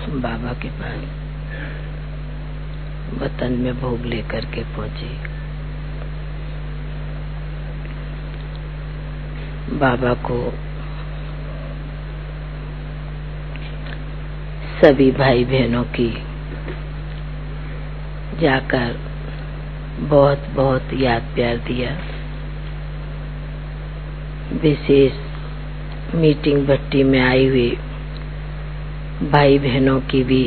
बाबा के पास वतन में भोग लेकर के पहुंची। बाबा को सभी भाई बहनों की जाकर बहुत बहुत याद प्यार दिया। विशेष मीटिंग भट्टी में आई हुई भाई बहनों की भी,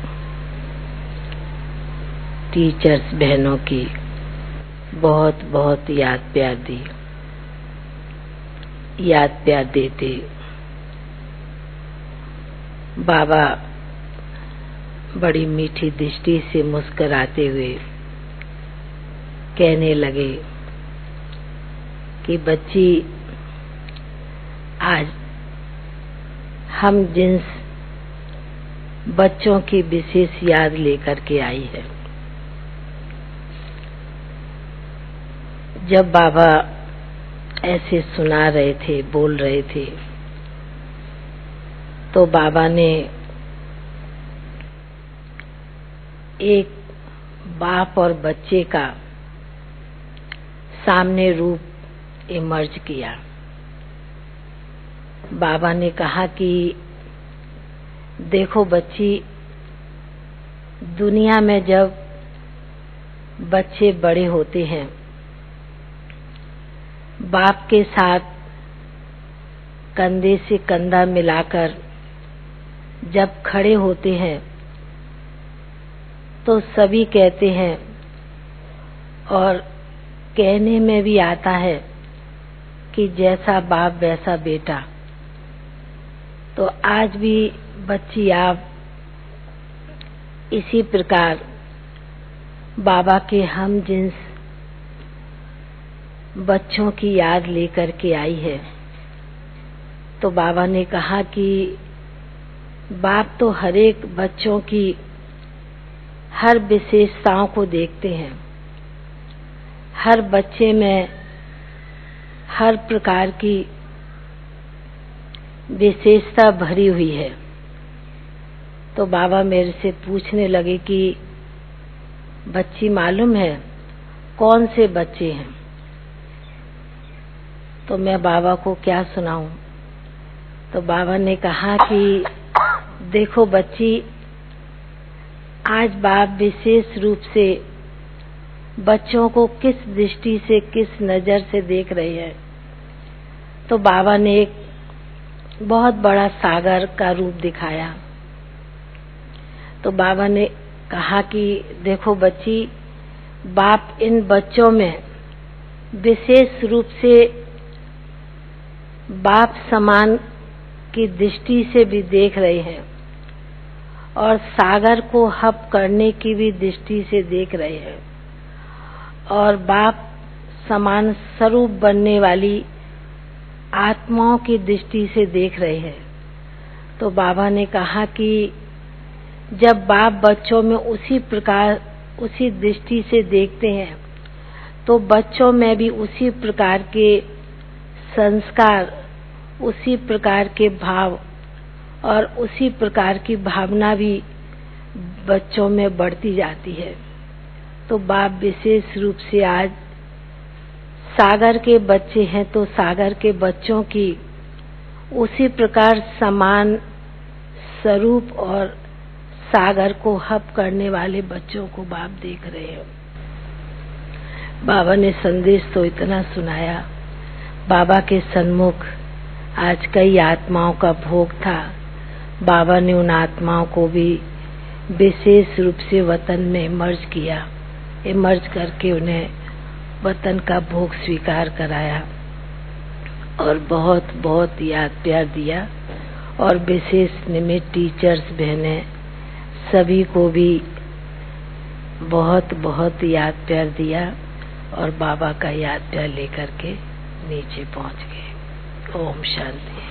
टीचर्स बहनों की बहुत बहुत याद प्यार दी। याद प्यार देते बाबा बड़ी मीठी दृष्टि से मुस्कुराते हुए कहने लगे कि बच्ची, आज हम जिन बच्चों की विशेष याद लेकर के आई है। जब बाबा ऐसे सुना रहे थे, बोल रहे थे, तो बाबा ने एक बाप और बच्चे का सामने रूप इमर्ज किया। बाबा ने कहा कि देखो बच्ची, दुनिया में जब बच्चे बड़े होते हैं, बाप के साथ कंधे से कंधा मिलाकर जब खड़े होते हैं तो सभी कहते हैं और कहने में भी आता है कि जैसा बाप वैसा बेटा। तो आज भी बच्ची, आप इसी प्रकार बाबा के हम जिन्स बच्चों की याद लेकर के आई है। तो बाबा ने कहा कि बाप तो हर एक बच्चों की हर विशेषताओं को देखते हैं। हर बच्चे में हर प्रकार की विशेषता भरी हुई है। तो बाबा मेरे से पूछने लगे कि बच्ची, मालूम है कौन से बच्चे हैं? तो मैं बाबा को क्या सुनाऊं? तो बाबा ने कहा कि देखो बच्ची, आज बाप विशेष रूप से बच्चों को किस दृष्टि से, किस नजर से देख रहे हैं। तो बाबा ने एक बहुत बड़ा सागर का रूप दिखाया। तो बाबा ने कहा कि देखो बच्ची, बाप इन बच्चों में विशेष रूप से बाप समान की दृष्टि से भी देख रहे हैं और सागर को हप करने की भी दृष्टि से देख रहे हैं और बाप समान स्वरूप बनने वाली आत्माओं की दृष्टि से देख रहे हैं। तो बाबा ने कहा कि जब बाप बच्चों में उसी प्रकार, उसी दृष्टि से देखते हैं, तो बच्चों में भी उसी प्रकार के संस्कार, उसी प्रकार के भाव और उसी प्रकार की भावना भी बच्चों में बढ़ती जाती है। तो बाप विशेष रूप से आज सागर के बच्चे हैं, तो सागर के बच्चों की उसी प्रकार समान स्वरूप और सागर को हप करने वाले बच्चों को बाप देख रहे हैं। बाबा ने संदेश तो इतना सुनाया। बाबा के सन्मुख आज कई आत्माओं का भोग था। बाबा ने उन आत्माओं को भी विशेष रूप से वतन में इमर्ज किया, इमर्ज करके उन्हें वतन का भोग स्वीकार कराया और बहुत बहुत याद प्यार दिया। और विशेष निमित्त टीचर्स बहनें सभी को भी बहुत बहुत याद प्यार दिया और बाबा का याद प्यार लेकर के नीचे पहुंच गए। ओम शांति।